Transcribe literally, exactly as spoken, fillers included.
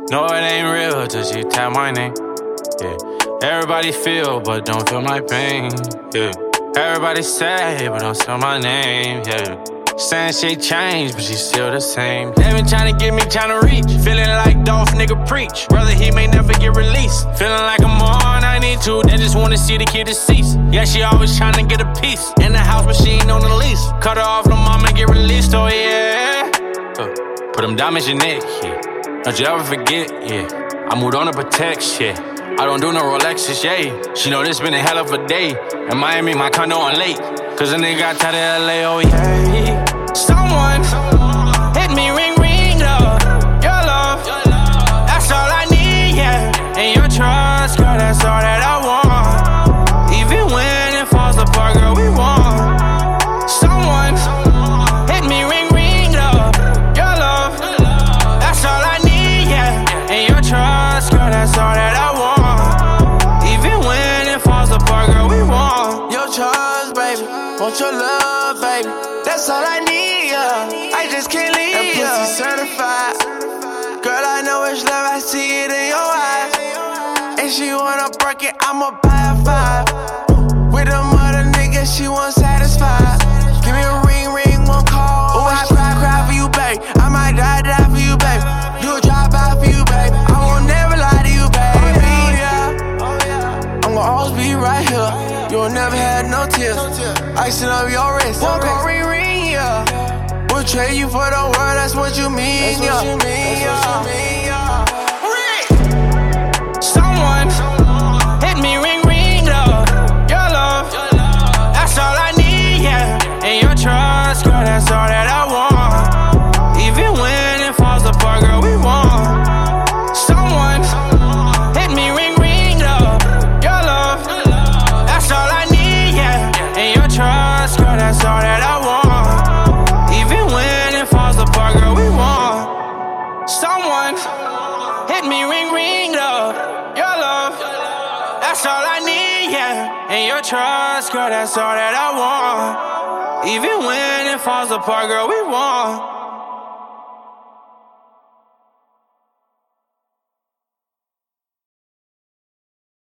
No, it ain't real till she tap my name. Yeah. Everybody feel, but don't feel my pain. Yeah. Everybody say, but don't spell my name. Yeah. Saying she changed, but she's still the same. They been tryna get me, tryna reach. Feeling like Dolph nigga preach. Brother, he may never get released. Feeling like I'm on ninety-two. They just wanna see the kid deceased. Yeah, she always tryna get a piece. In the house, but she ain't on the lease. Cut her off, the mama get released. Oh yeah. Uh, put them diamonds in your neck. Yeah. Don't you ever forget. Yeah. I moved on to protect shit. I don't do no Rolexes, yeah. She know this been a hell of a day. In Miami, my condo on late. Cause a nigga got tired of L A, oh yeah. Someone hit me, ring, ring, love. Your love, that's all I need, yeah. And your trust, girl, that's all that I want. Even when it falls apart, girl, we want. Someone hit me, ring, ring, love. Your love, that's all I need, yeah. And your trust, girl, that's all that I want. Even when it falls apart, girl, we want. Your trust, baby, want your love, baby. That's all I need, yeah. I just can't leave, that pussy yeah. certified. Girl, I know it's love, I see it in your eyes. And she wanna break it, I'ma buy a five. With a mother nigga, she won't satisfy. Give me a ring, ring, one call. Oh, I cry, cry for you, babe. I might die, die for you, babe. Do a drive-by for you, babe. I won't never lie to you, baby. Oh, yeah. Oh, yeah. I'm gon' always be right here. You will never have no tears. Icing up your wrist. One call, ring, ring, yeah. We'll trade you for the world, that's what you mean, that's yeah. What you mean, that's yeah. What you mean, yeah. Someone hit me, ring, ring, love. Your love, that's all I need, yeah. And your trust, girl, that's all that I want. Even when it falls apart, girl, we want. Someone hit me, ring, ring, love. Your love, that's all I need, yeah. And your trust, girl, that's all that I want. Girl, we want. Someone hit me, ring, ring, love. Your love, that's all I need, yeah. And your trust, girl, that's all that I want. Even when it falls apart, girl, we want.